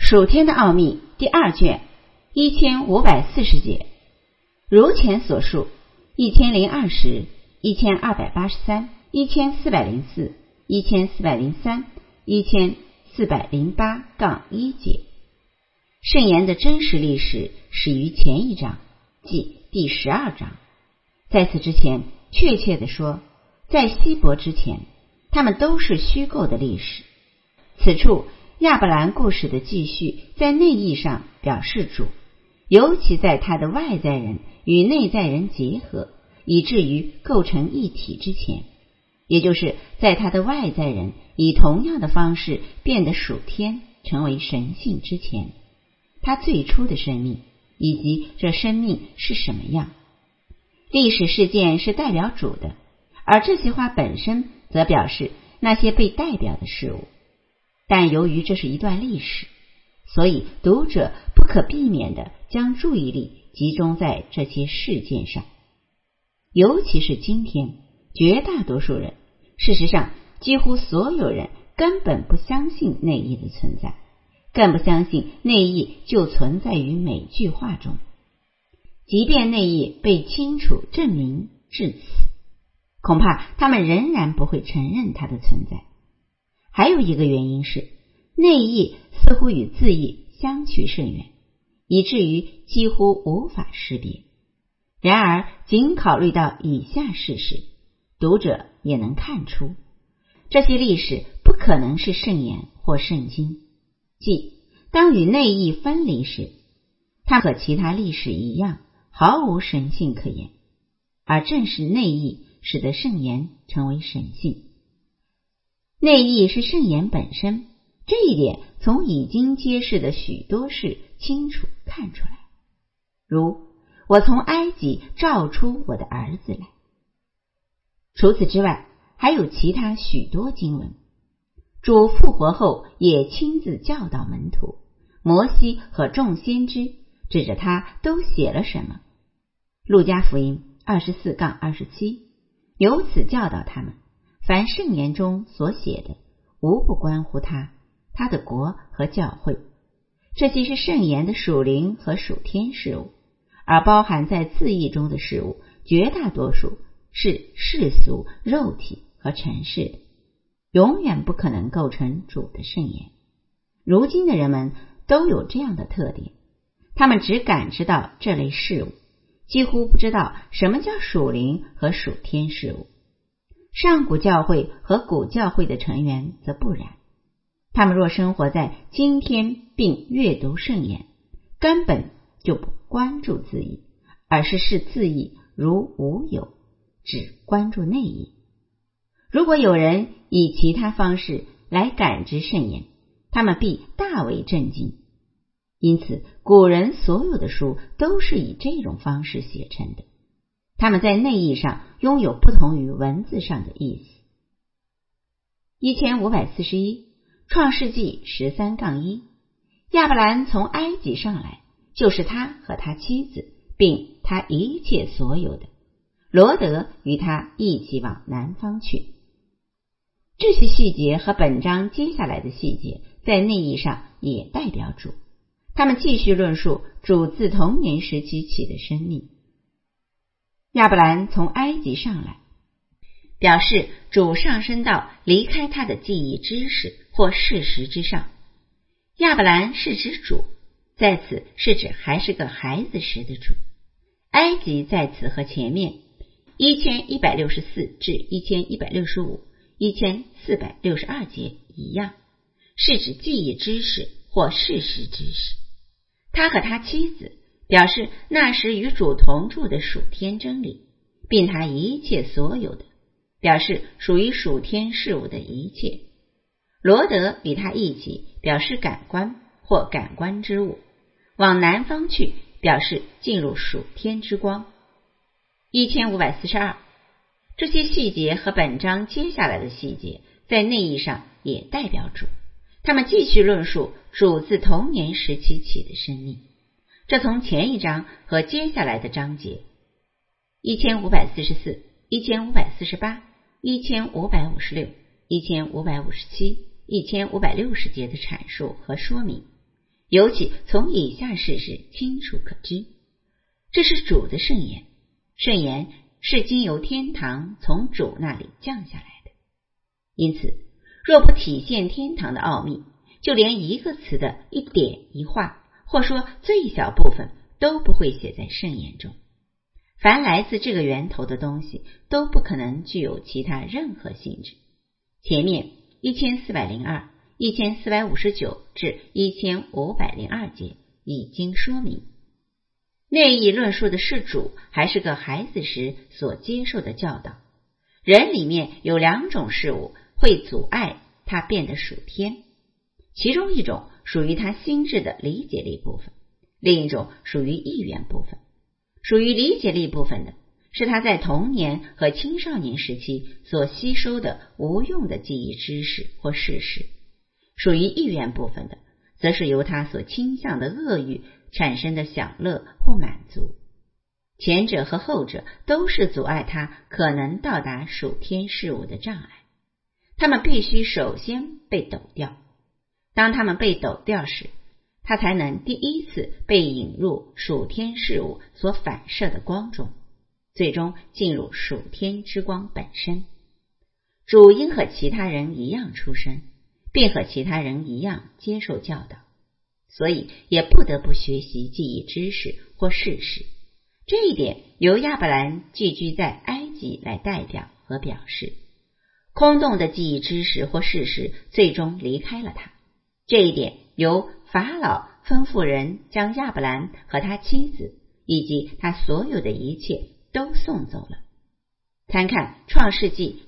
属天的奥秘第2卷1540节，如前所述，1020、1283、1404、1403、1408-1节。圣言的真实历史始于前一章，即第12章。在此之前，确切地说，在希伯之前，它们都是虚构的历史。此处亚伯兰故事的继续在内意上表示主，尤其在他的外在人与内在人结合，以至于构成一体之前，也就是在他的外在人以同样的方式变得属天，成为神性之前，他最初的生命以及这生命是什么样。历史事件是代表主的，而这些话本身则表示那些被代表的事物。但由于这是一段历史，所以读者不可避免地将注意力集中在这些事件上。尤其是今天，绝大多数人，事实上几乎所有人根本不相信内意的存在，更不相信内意就存在于每句话中。即便内意被清楚证明至此，恐怕他们仍然不会承认它的存在。还有一个原因是，内意似乎与字义相去甚远，以至于几乎无法识别。然而仅考虑到以下事实，读者也能看出，这些历史不可能是圣言或圣经，即当与内意分离时，它和其他历史一样毫无神性可言，而正是内意使得圣言成为神性。内意是圣言本身，这一点从已经揭示的许多事清楚看出来，如我从埃及召出我的儿子来。除此之外，还有其他许多经文。主复活后也亲自教导门徒，摩西和众先知指着他都写了什么。路加福音24-27，由此教导他们，凡圣言中所写的，无不关乎他的国和教会。这些是圣言的属灵和属天事物，而包含在字义中的事物，绝大多数是世俗、肉体和尘世的，永远不可能构成主的圣言。如今的人们都有这样的特点，他们只感知到这类事物，几乎不知道什么叫属灵和属天事物。上古教会和古教会的成员则不然，他们若生活在今天并阅读圣言，根本就不关注字义，而是视字义如无有，只关注内义。如果有人以其他方式来感知圣言，他们必大为震惊。因此古人所有的书都是以这种方式写成的，他们在内义上拥有不同于文字上的意思。1541，创世纪13-1，亚伯兰从埃及上来，就是他和他妻子，并他一切所有的。罗得与他一起往南方去。这些细节和本章接下来的细节在内义上也代表主，他们继续论述主自童年时期起的生命。亚伯兰从埃及上来，表示主上升到离开他的记忆知识或事实之上。亚伯兰是指主，在此是指还是个孩子时的主。埃及在此和前面1164至1165、1462节一样，是指记忆知识或事实知识。他和他妻子表示那时与主同住的属天真理，并他一切所有的，表示属于属天事物的一切。罗得与他一起，表示感官或感官之物。往南方去，表示进入属天之光。1542，这些细节和本章接下来的细节在内义上也代表主，他们继续论述主自童年时期起的生命。这从前一章和接下来的章节1544、1548、1556、1557、1560节的阐述和说明， 尤其从以下事实清楚可知。这是主的圣言，圣言是经由天堂从主那里降下来的。因此，若不体现天堂的奥秘，就连一个词的一点一画，或说最小部分都不会写在圣言中。凡来自这个源头的东西都不可能具有其他任何性质。前面1402、1459至1502节已经说明，内意论述的是主还是个孩子时所接受的教导。人里面有两种事物会阻碍他变得属天，其中一种属于他心智的理解力部分，另一种属于意愿部分。属于理解力部分的是他在童年和青少年时期所吸收的无用的记忆知识或事实，属于意愿部分的则是由他所倾向的恶欲产生的享乐或满足。前者和后者都是阻碍他可能到达属天事物的障碍，他们必须首先被抖掉。当他们被抖掉时，他才能第一次被引入属天事物所反射的光中，最终进入属天之光本身。主应和其他人一样出生，并和其他人一样接受教导，所以也不得不学习记忆知识或事实。这一点由亚伯兰寄居在埃及来代表和表示。空洞的记忆知识或事实最终离开了他，这一点由法老吩咐人将亚伯兰和他妻子以及他所有的一切都送走了。参看创世纪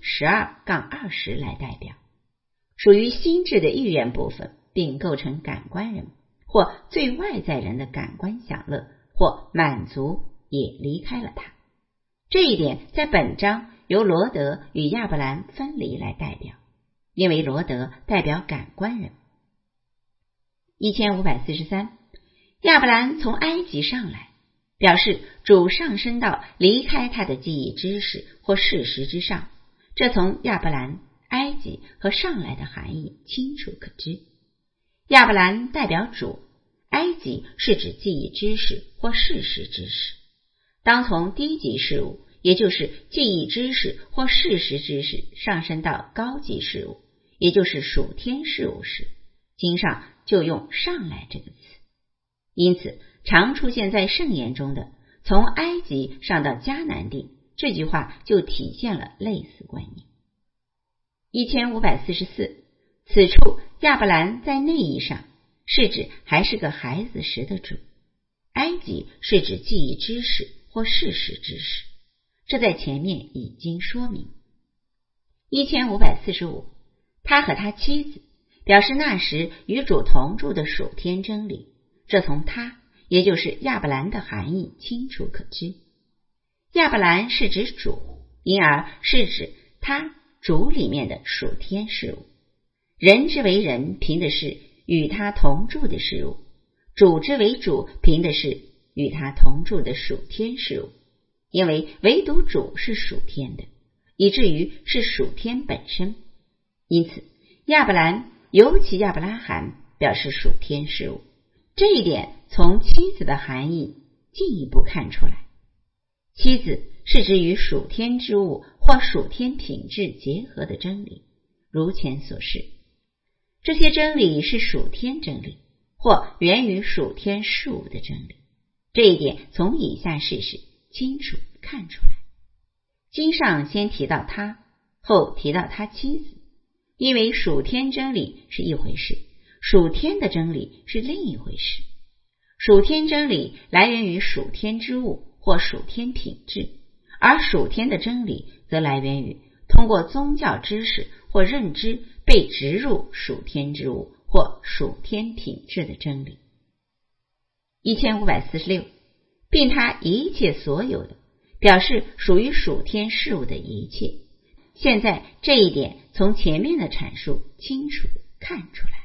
12-20来代表。属于心智的意愿部分并构成感官人或最外在人的感官享乐或满足也离开了他。这一点在本章由罗德与亚伯兰分离来代表，因为罗德代表感官人。1543，亚伯兰从埃及上来，表示主上升到离开他的记忆知识或事实之上，这从亚伯兰、埃及和上来的含义清楚可知。亚伯兰代表主，埃及是指记忆知识或事实知识。当从低级事物，也就是记忆知识或事实知识上升到高级事物，也就是属天事物时，经上就用上来这个词。因此常出现在圣言中的从埃及上到迦南地，这句话就体现了类似观念。1544，此处亚伯兰在内意上是指还是个孩子时的主，埃及是指记忆知识或事实知识，这在前面已经说明。1545，他和他妻子表示那时与主同住的属天真理，这从他也就是亚伯兰的含义清楚可知。亚伯兰是指主，因而是指他主里面的属天事物。人之为人，凭的是与他同住的事物；主之为主，凭的是与他同住的属天事物。因为唯独主是属天的，以至于是属天本身。因此亚伯兰尤其亚伯拉罕表示属天事物，这一点从妻子的含义进一步看出来。妻子是指与属天之物或属天品质结合的真理，如前所示。这些真理是属天真理，或源于属天事物的真理，这一点从以下事实清楚看出来。经上先提到他，后提到他妻子，因为属天真理是一回事，属天的真理是另一回事。属天真理来源于属天之物或属天品质，而属天的真理则来源于通过宗教知识或认知被植入属天之物或属天品质的真理。1546，并他一切所有的，表示属于属天事物的一切。现在这一点从前面的阐述清楚看出来。